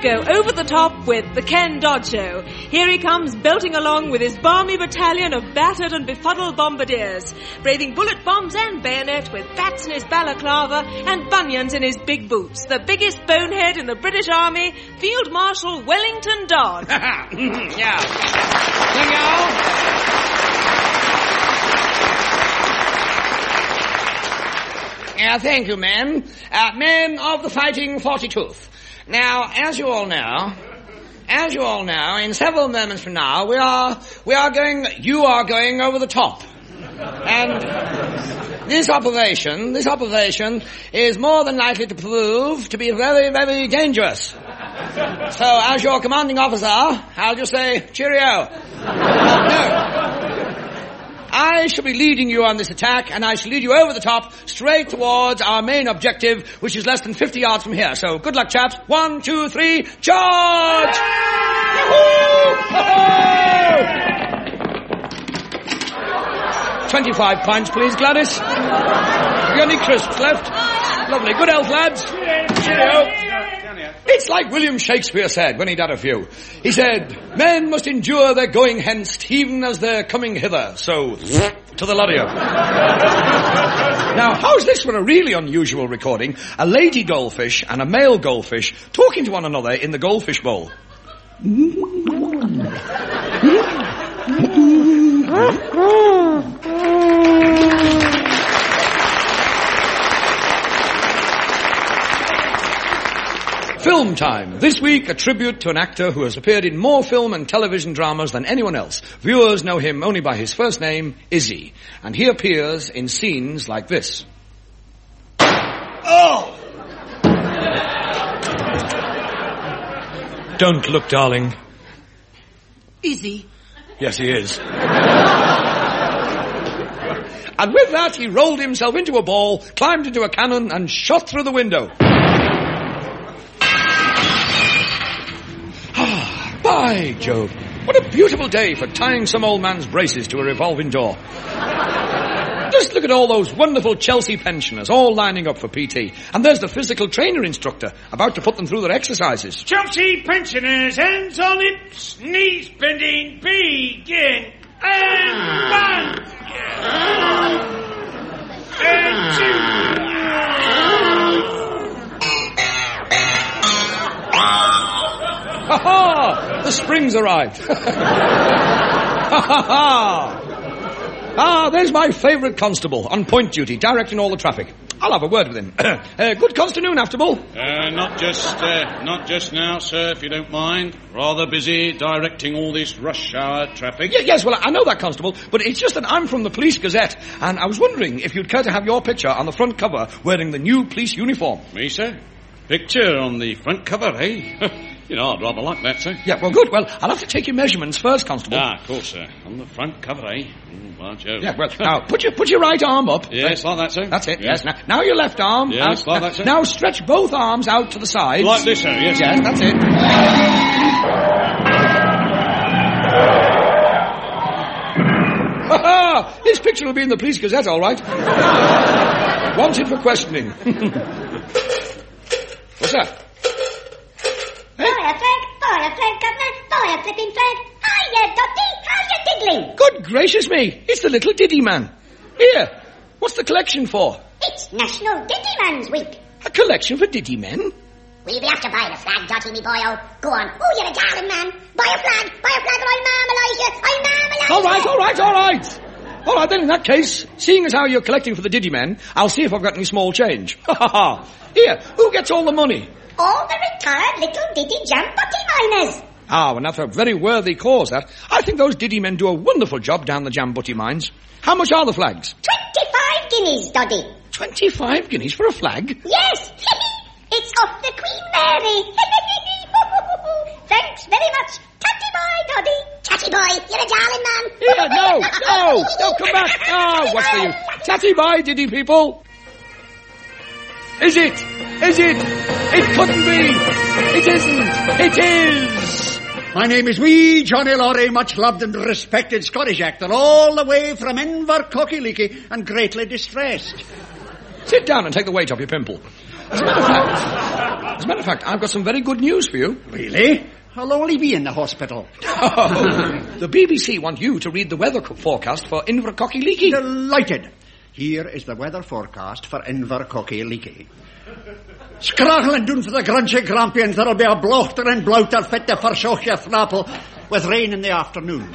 go over the top with the Ken Dodd Show. Here he comes, belting along with his balmy battalion of battered and befuddled bombardiers, braving bullet bombs and bayonet with bats in his balaclava and bunions in his big boots. The biggest bonehead in the British Army, Field Marshal Wellington Dodd. Yeah. Thank you. Thank you, men. Men of the Fighting 42th. Now, as you all know, in several moments from now, you are going over the top. And this operation is more than likely to prove to be very, very dangerous. So, as your commanding officer, I'll just say, cheerio. No. I shall be leading you on this attack, and I shall lead you over the top, straight towards our main objective, which is less than 50 yards from here. So, good luck, chaps. 1, 2, 3, charge! 25 pints, please, Gladys. You got any crisps left? Lovely. Good health, lads. Cheerio. It's like William Shakespeare said when he'd had a few. He said, men must endure their going hence even as they're coming hither. So, to the lot of you. Now, how's this for a really unusual recording? A lady goldfish and a male goldfish talking to one another in the goldfish bowl. Film time. This week, a tribute to an actor who has appeared in more film and television dramas than anyone else. Viewers know him only by his first name, Izzy. And he appears in scenes like this. Oh! Don't look, darling. Izzy? Yes, he is. And with that, he rolled himself into a ball, climbed into a cannon, and shot through the window. By Jove, what a beautiful day for tying some old man's braces to a revolving door. Just look at all those wonderful Chelsea pensioners all lining up for PT. And there's the physical trainer instructor about to put them through their exercises. Chelsea pensioners, hands on hips, knees bending, begin. And 1. And 2. Ha ha! The spring's arrived. Ha ha ha! Ah, there's my favourite constable on point duty, directing all the traffic. I'll have a word with him. Good constanoon, Aftable. Not just now, sir, if you don't mind. Rather busy directing all this rush hour traffic. Yes, well, I know that, Constable, but it's just that I'm from the Police Gazette, and I was wondering if you'd care to have your picture on the front cover wearing the new police uniform. Me, sir? Picture on the front cover, eh? You know, I'd rather like that, sir. Yeah, well, good. Well, I'll have to take your measurements first, Constable. Ah, of course, sir. On the front cover, eh? By Jove. Yeah, well, now, put your right arm up. Yes, like that, sir. That's it, yes. Now your left arm. Yes, like that, sir. Now stretch both arms out to the sides. Like this, sir, yes. Yes, that's it. Ha-ha! This picture will be in the Police Gazette, all right. Wanted for questioning. What's that? Boy, flipping Fred. Hiya, Dotty. How you diddling? Good gracious me. It's the little Diddy man. Here. What's the collection for? It's National Diddy Man's Week. A collection for Diddy men? We'll be after buying a flag, Dotty, me boyo. Go on. Oh, you're a darling man. Buy a flag, or I'll marmalise you. I'll marmalise you. All right, then in that case, seeing as how you're collecting for the Diddy men, I'll see if I've got any small change. Ha ha ha. Here, who gets all the money? All the retired little Diddy Jambutty miners. Ah, well, that's a very worthy cause, that. I think those Diddy men do a wonderful job down the Jambutty mines. How much are the flags? 25 guineas, Doddy. 25 guineas for a flag? Yes. It's off the Queen Mary. Thanks very much. Tatty boy, Doddy. Tatty boy, you're a darling man. Yeah, no, come back. Oh, what's the use? Tatty boy, Diddy people. Is it? It couldn't be. It isn't. It is. My name is wee Johnny Laurie, much loved and respected Scottish actor, all the way from Invercockillicky and greatly distressed. Sit down and take the weight off your pimple. As a matter of fact, As a matter of fact, I've got some very good news for you. Really? I'll only be in the hospital. Oh, the BBC want you to read the weather forecast for Invercocky-Leaky. Delighted. Here is the weather forecast for Invercocky-Leaky. Scraglen doen for the gruntje grampians. There'll be a blochter and blouter fit to vershochje thrapple with rain in the afternoon.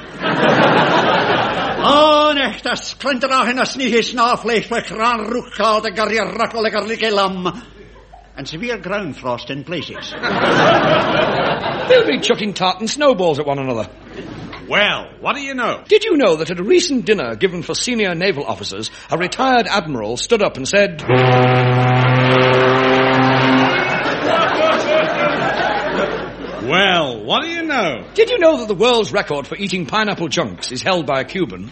Oh, nicht, das klinterach in a sneaky snarflecht with gran rookal de garrier ruckle like a leaky lamb. And severe ground frost in places. They'll be chucking tartan snowballs at one another. Well, what do you know? Did you know that at a recent dinner given for senior naval officers, a retired admiral stood up and said... Well, what do you know? Did you know that the world's record for eating pineapple chunks is held by a Cuban?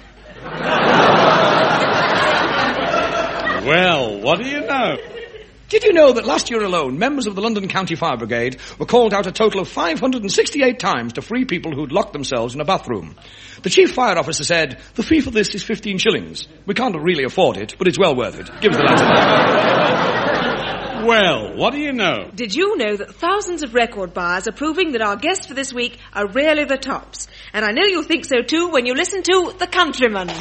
Well, what do you know? Did you know that last year alone, members of the London County Fire Brigade were called out a total of 568 times to free people who'd locked themselves in a bathroom? The chief fire officer said, the fee for this is 15 shillings. We can't really afford it, but it's well worth it. Give us the letter. Well, what do you know? Did you know that thousands of record buyers are proving that our guests for this week are really the tops? And I know you'll think so too when you listen to The Countryman.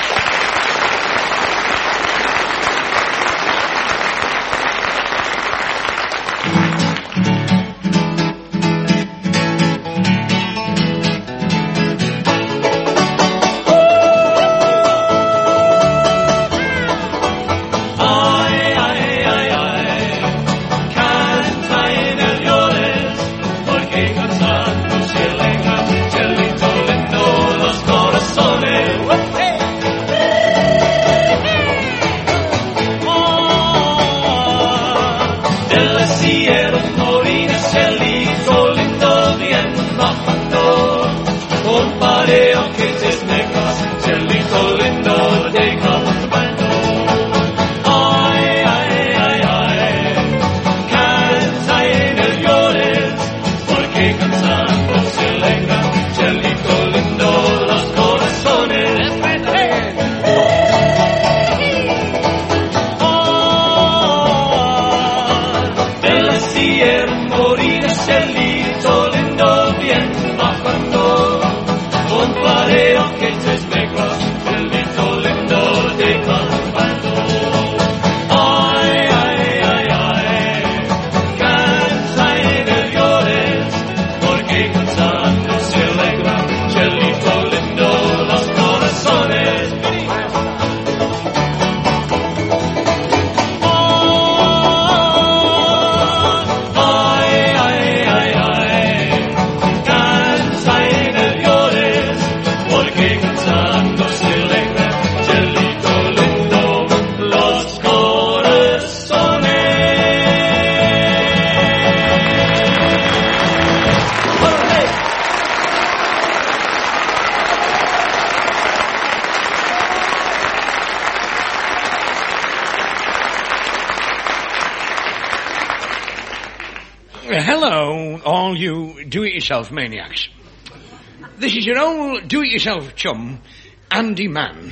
Hello, all you do-it-yourself maniacs. This is your old do-it-yourself chum, Andy Mann.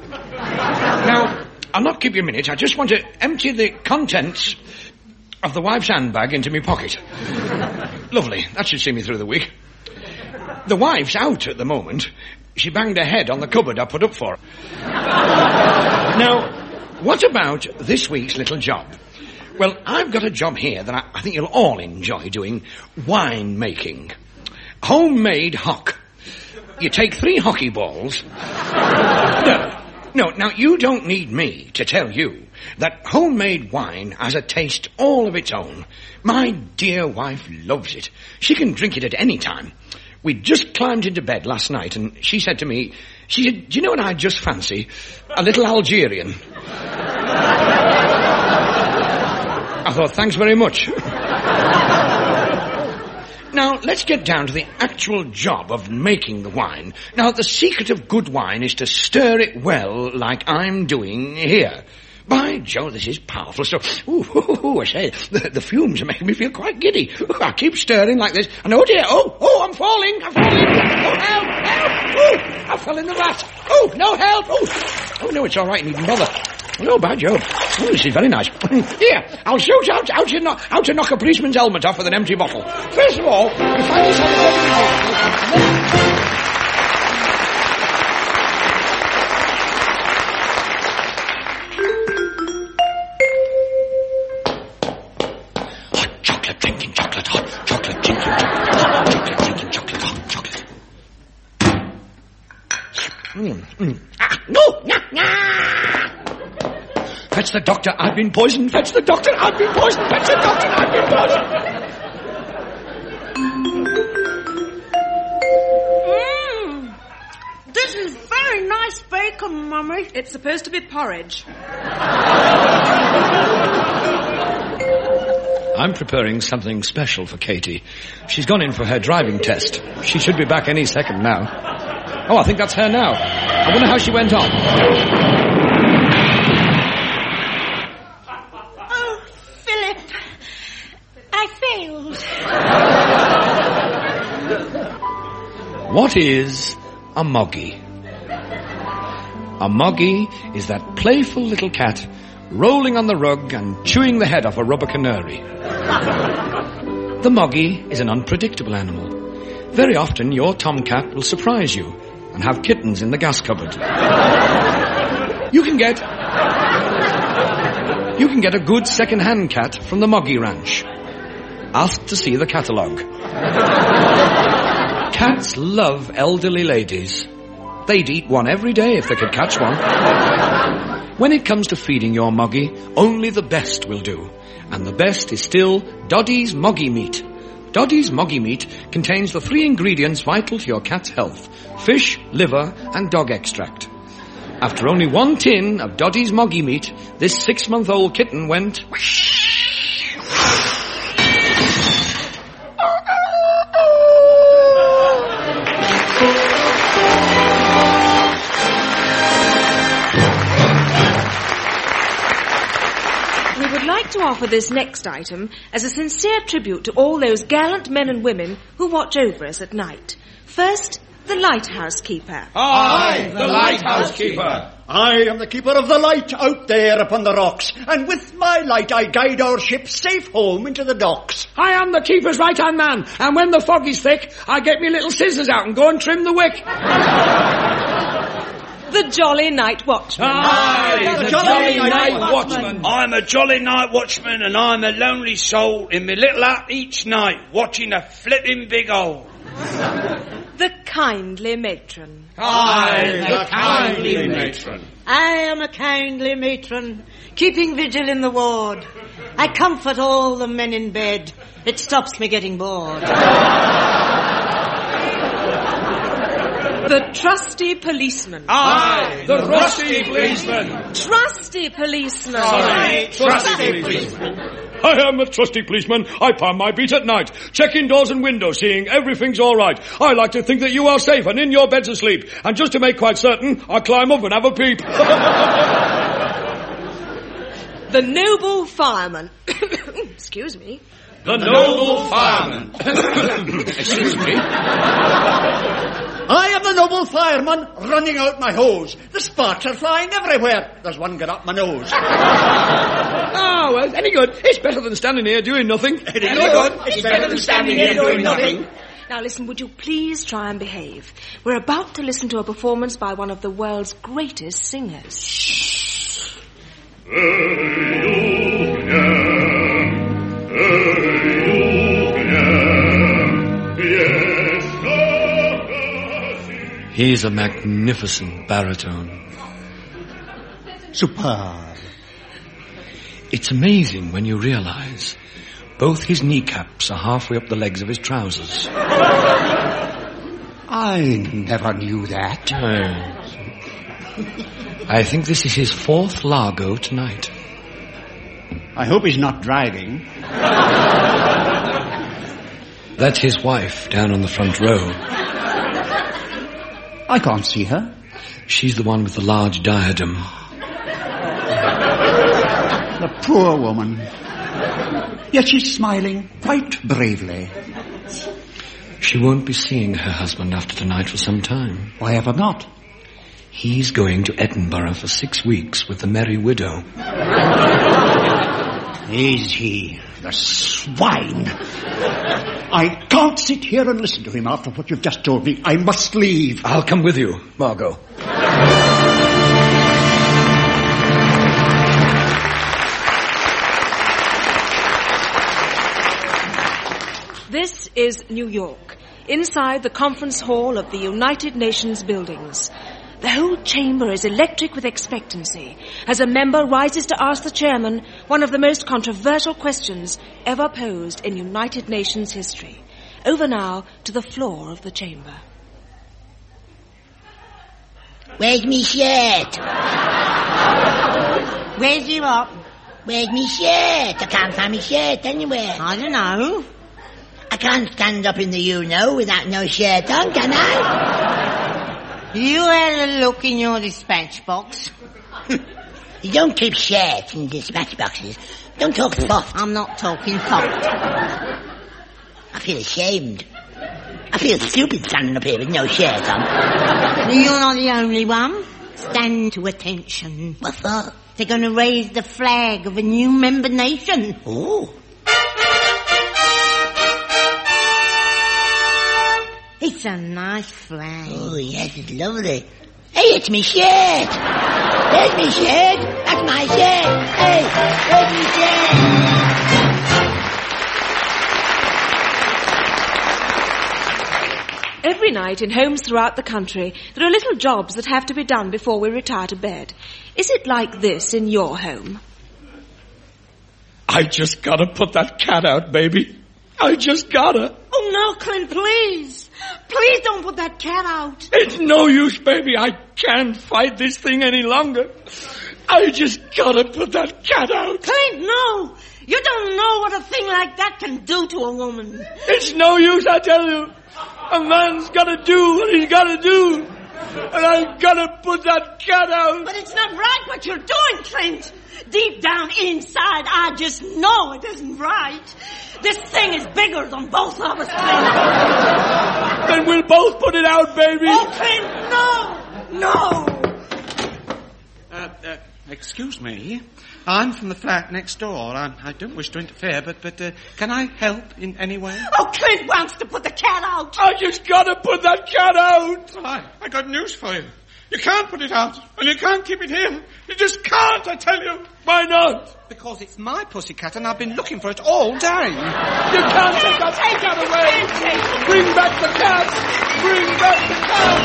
Now, I'll not keep you a minute. I just want to empty the contents of the wife's handbag into my pocket. Lovely. That should see me through the week. The wife's out at the moment. She banged her head on the cupboard I put up for her. Now, what about this week's little job? Well, I've got a job here that I think you'll all enjoy doing. Wine making. Homemade hock. You take 3 hockey balls. No, now you don't need me to tell you that homemade wine has a taste all of its own. My dear wife loves it. She can drink it at any time. We just climbed into bed last night and she said to me, do you know what I just fancy? A little Algerian. I thought, thanks very much. Now, let's get down to the actual job of making the wine. Now, the secret of good wine is to stir it well like I'm doing here. By Jove, this is powerful stuff. Ooh, I say, the fumes are making me feel quite giddy. Ooh, I keep stirring like this, and oh dear, I'm falling. Oh, help! Ooh, I fell in the vat. Oh, no help! Oh. Oh, no, it's all right. Needn't bother. No, bad job. Oh, this is very nice. Here, I'll show you how to knock a policeman's helmet off with an empty bottle. First of all, you find yourself hot chocolate drinking chocolate, hot chocolate drinking chocolate, hot chocolate drinking chocolate, hot chocolate. No! Fetch the doctor, I've been poisoned. Fetch the doctor, I've been poisoned. Fetch the doctor, I've been poisoned. This is very nice bacon, Mummy. It's supposed to be porridge. I'm preparing something special for Katie. She's gone in for her driving test. She should be back any second now. Oh, I think that's her now. I wonder how she went on. Oh, Philip, I failed. What is a moggy? A moggy is that playful little cat rolling on the rug and chewing the head off a rubber canary. The moggy is an unpredictable animal. Very often your tomcat will surprise you and have kittens in the gas cupboard. You can get a good second-hand cat from the Moggy Ranch. Ask to see the catalogue. Cats love elderly ladies. They'd eat one every day if they could catch one. When it comes to feeding your Moggy, only the best will do. And the best is still Doddy's Moggy Meat. Doddy's Moggy Meat contains the 3 ingredients vital to your cat's health: fish, liver, and dog extract. After only 1 tin of Doddy's Moggy Meat, this 6-month-old kitten went... We would like to offer this next item as a sincere tribute to all those gallant men and women who watch over us at night. First, the lighthouse keeper. I, the lighthouse keeper. I am the keeper of the light out there upon the rocks, and with my light I guide our ship safe home into the docks. I am the keeper's right-hand man, and when the fog is thick, I get me little scissors out and go and trim the wick. The jolly night watchman. Aye, the jolly night watchman. I'm a jolly night watchman, and I'm a lonely soul in my little hut each night, watching a flipping big hole. The kindly matron. Aye, the kindly matron. I am a kindly matron, keeping vigil in the ward. I comfort all the men in bed. It stops me getting bored. The trusty policeman. Aye, the rusty policeman. Trusty policeman. Aye, trusty policeman. I am a trusty policeman. I pound my beat at night, checking doors and windows, seeing everything's all right. I like to think that you are safe and in your beds asleep. And just to make quite certain, I climb up and have a peep. The noble fireman. Excuse me. The noble fireman. Excuse me. I am the noble fireman running out my hose. The sparks are flying everywhere. There's one got up my nose. Oh, well, any good. It's better than standing here doing nothing. It is good. It's better than standing here doing nothing. Now listen, would you please try and behave? We're about to listen to a performance by one of the world's greatest singers. He's a magnificent baritone. Superb. It's amazing when you realize both his kneecaps are halfway up the legs of his trousers. I never knew that. I think this is his 4th Largo tonight. I hope he's not driving. That's his wife down on the front row. I can't see her. She's the one with the large diadem. The poor woman. Yet she's smiling quite bravely. She won't be seeing her husband after tonight for some time. Why ever not? He's going to Edinburgh for 6 weeks with the Merry Widow. Is he? The swine! I can't sit here and listen to him after what you've just told me. I must leave. I'll come with you, Margot. This is New York, inside the conference hall of the United Nations buildings. The whole chamber is electric with expectancy as a member rises to ask the chairman one of the most controversial questions ever posed in United Nations history. Over now to the floor of the chamber. Where's me shirt? Where's you up? Where's me shirt? I can't find me shirt anywhere. I don't know. I can't stand up in the you-know without no shirt on, can I? You had a look in your dispatch box. You don't keep shirts in dispatch boxes. Don't talk soft. I'm not talking soft. I feel ashamed. I feel stupid standing up here with no shirt on. You're not the only one. Stand to attention. What's that? They're going to raise the flag of a new member nation. Oh. It's a nice flag. Oh, yes, it's lovely. Hey, it's me shirt. There's me shirt. That's my shirt. Hey, there's me shirt. Every night in homes throughout the country, there are little jobs that have to be done before we retire to bed. Is it like this in your home? I just gotta put that cat out, baby. I just gotta. Oh, no, Clint, please. Please don't put that cat out. It's no use, baby. I can't fight this thing any longer. I just gotta put that cat out. Clint, no. You don't know what a thing like that can do to a woman. It's no use, I tell you. A man's gotta do what he's gotta do. And I gotta put that cat out. But it's not right what you're doing, Clint. Deep down inside, I just know it isn't right. This thing is bigger than both of us, Clint. Then we'll both put it out, baby. Oh, Clint, no! Excuse me. I'm from the flat next door. I don't wish to interfere, but can I help in any way? Oh, Clint wants to put the cat out. I just gotta put that cat out. Well, I got news for you. You can't put it out, and you can't keep it here. You just can't, I tell you. Why not? Because it's my pussycat, and I've been looking for it all day. You can't take that cat away. Bring back the cat. Bring back the cat.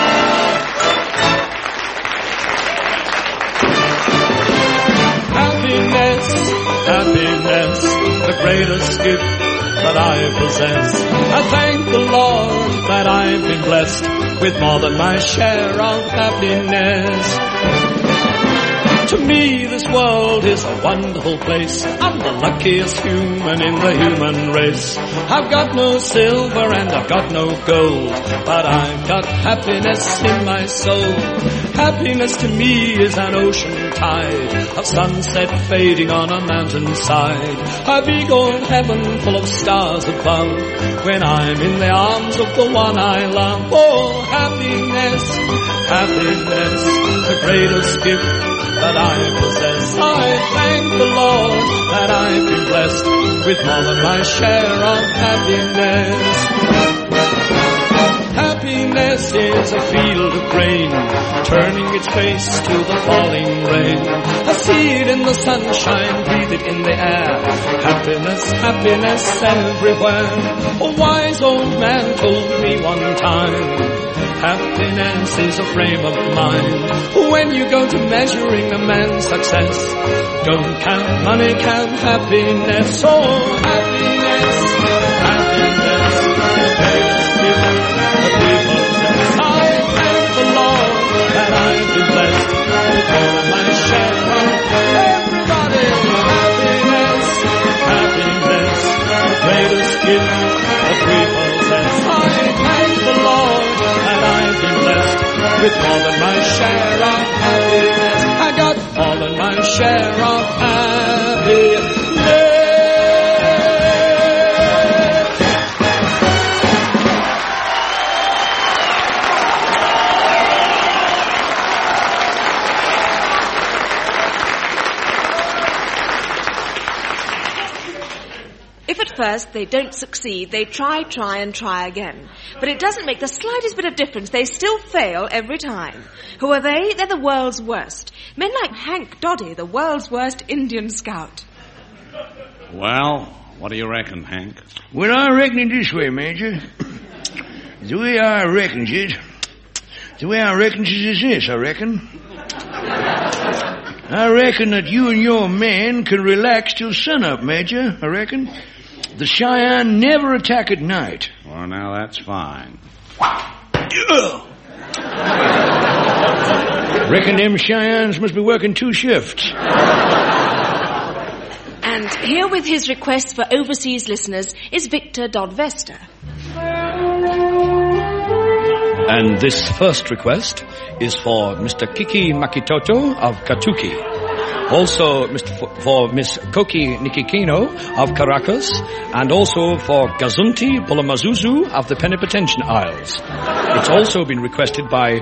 Happiness, happiness, the greatest gift that I possess. I thank the Lord that I've been blessed with more than my share of happiness. To me, this world is a wonderful place. I'm the luckiest human in the human race. I've got no silver and I've got no gold, but I've got happiness in my soul. Happiness to me is an ocean tide, a sunset fading on a mountainside, a big old heaven full of stars above, when I'm in the arms of the one I love. Oh, happiness, happiness, the greatest gift that I possess. I thank the Lord that I've been blessed with more than my share of happiness. Happiness is a field of grain, turning its face to the falling rain. I see it in the sunshine, breathe it in the air. Happiness, happiness everywhere. A wise old man told me one time, happiness is a frame of mind. When you go to measuring a man's success, don't count money, count happiness. Oh, happiness, happiness, the greatest gift the people possess. I thank the Lord that I've been blessed with all of my share of everybody. Happiness, happiness, the greatest gift that we possess. I thank the Lord that I've been blessed with more than my share of happiness. I got more than my share of happiness. At first, they don't succeed. They try and try again. But it doesn't make the slightest bit of difference. They still fail every time. Who are they? They're the world's worst. Men like Hank Doddy, the world's worst Indian scout. Well, what do you reckon, Hank? Well, I reckon it this way, Major. The way I reckons it is this, I reckon. I reckon that you and your men can relax till sunup, Major, I reckon. The Cheyenne never attack at night. Well, now that's fine. Reckon them Cheyennes must be working 2 shifts. And here with his request for overseas listeners is Victor Dodvester. And this first request is for Mr. Kiki Makitoto of Katuki. Also for Miss Koki Nikikino of Caracas. And also for Gazunti Bulamazuzu of the Penipotentian Isles. It's also been requested by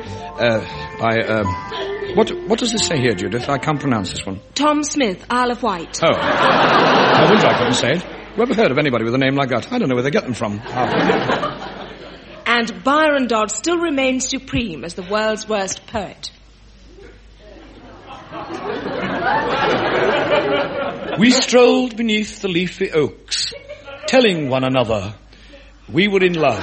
what does this say here, Judith? I can't pronounce this one. Tom Smith, Isle of Wight. Oh. I wonder I couldn't say it. Whoever heard of anybody with a name like that? I don't know where they get them from. And Byron Dodd still remains supreme as the world's worst poet. We strolled beneath the leafy oaks, telling one another we were in love.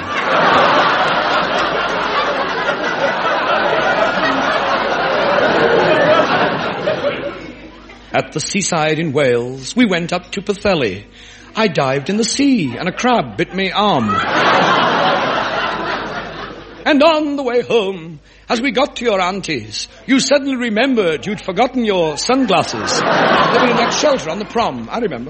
At the seaside in Wales, we went up to Pwllheli. I dived in the sea, and a crab bit me arm. And on the way home, as we got to your auntie's, you suddenly remembered you'd forgotten your sunglasses. They were in that shelter on the prom. I remember.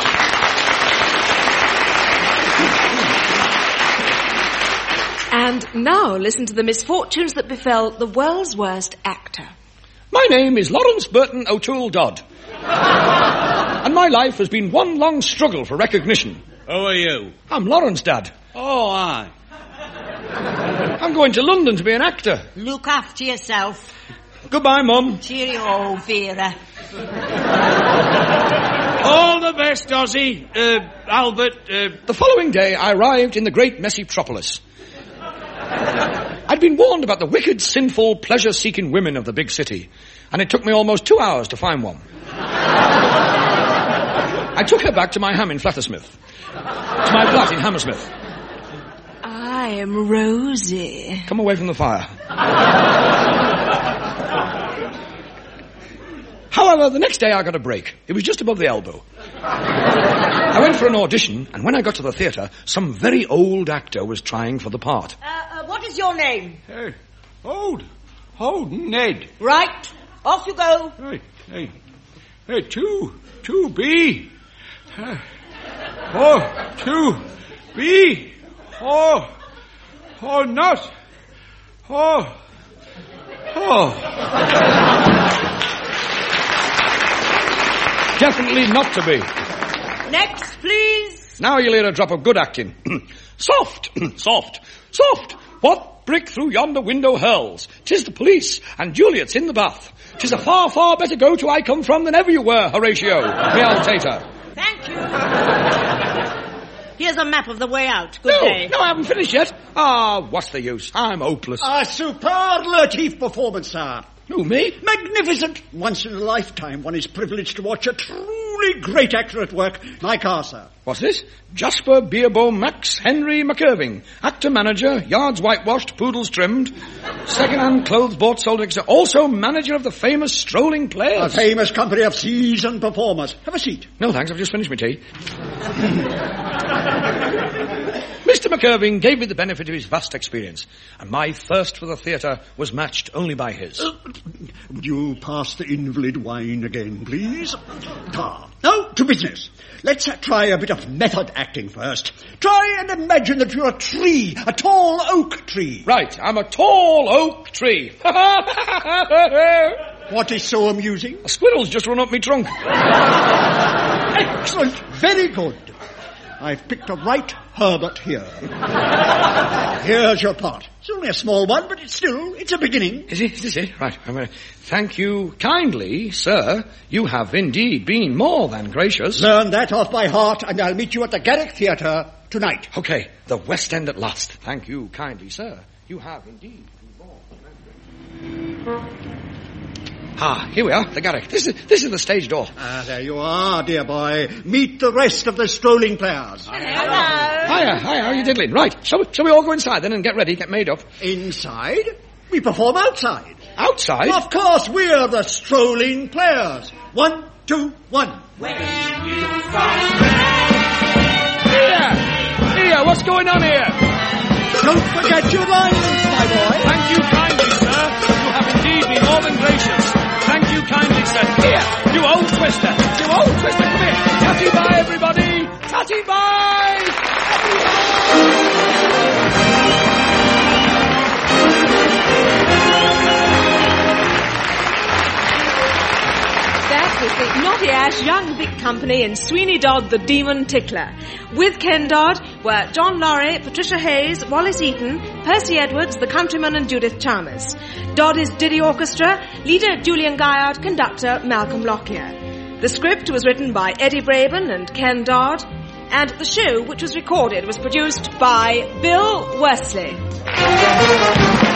And now listen to the misfortunes that befell the world's worst actor. My name is Lawrence Burton O'Toole Dodd. And my life has been one long struggle for recognition. Who are you? I'm Lawrence, Dad. Oh, aye. I'm going to London to be an actor. Look after yourself. Goodbye, Mum. Cheerio, Vera. All the best, Ozzy. Albert. The following day, I arrived in the great messy metropolis. I'd been warned about the wicked, sinful, pleasure-seeking women of the big city, and it took me almost 2 hours to find one. I took her back to my ham in Flattersmith, to my flat in Hammersmith. I am Rosie. Come away from the fire. However, the next day I got a break. It was just above the elbow. I went for an audition, and when I got to the theatre, some very old actor was trying for the part. What is your name? Hey, old Ned. Right, off you go. Hey, 2B. 2B. Not. Definitely not to be. Next, please. Now you'll hear a drop of good acting. Soft. What brick through yonder window hurls? 'Tis the police, and Juliet's in the bath. 'Tis a far, far better go to I come from than ever you were, Horatio, me Altator. Thank you. Here's a map of the way out. Good day. No, I haven't finished yet. What's the use? I'm hopeless. A superlative performance, sir. Who, me? Magnificent. Once in a lifetime, one is privileged to watch a truly great actor at work like our sir. What's this? Jasper Beerbohm Max Henry McIrving. Actor manager, yards whitewashed, poodles trimmed, second-hand clothes bought, sold, etc. Also manager of the famous Strolling Players. A famous company of seasoned performers. Have a seat. No, thanks. I've just finished my tea. Mr. McIrving gave me the benefit of his vast experience, and my thirst for the theatre was matched only by his. Would you pass the invalid wine again, please? Now, to business. Let's try a bit of method acting first. Try and imagine that you're a tree, a tall oak tree. Right, I'm a tall oak tree. What is so amusing? A squirrel's just run up me trunk. Excellent, very good. I've picked a right Herbert here. Here's your part. It's only a small one, but it's a beginning. Is it? Right. Thank you kindly, sir. You have indeed been more than gracious. Learn that off by heart, and I'll meet you at the Garrick Theatre tonight. Okay, the West End at last. Thank you kindly, sir. You have indeed been more than gracious. Here we are, the Garrick. This is the stage door. There you are, dear boy. Meet the rest of the strolling players. Hello. Hiya, how are you diddling? Right, shall we all go inside then and get ready, get made up? Inside? We perform outside. Outside? Of course, we're the strolling players. 1, 2, 1. Here, what's going on here? Don't forget your lines, my boy. Thank you kindly, sir. You have indeed been more than gracious. Thank you kindly, sir. Here, you old twister. Come here. Tatty bye, everybody. Tatty bye. That was the Naughty Ash Young Vic Company in Sweeney Dodd the Demon Tickler. With Ken Dodd were John Laurie, Patricia Hayes, Wallace Eaton, Percy Edwards, The Countryman and Judith Chalmers. Dodd is Diddy Orchestra, leader Julian Guyard, conductor Malcolm Lockyer. The script was written by Eddie Braben and Ken Dodd, and the show, which was recorded, was produced by Bill Worsley.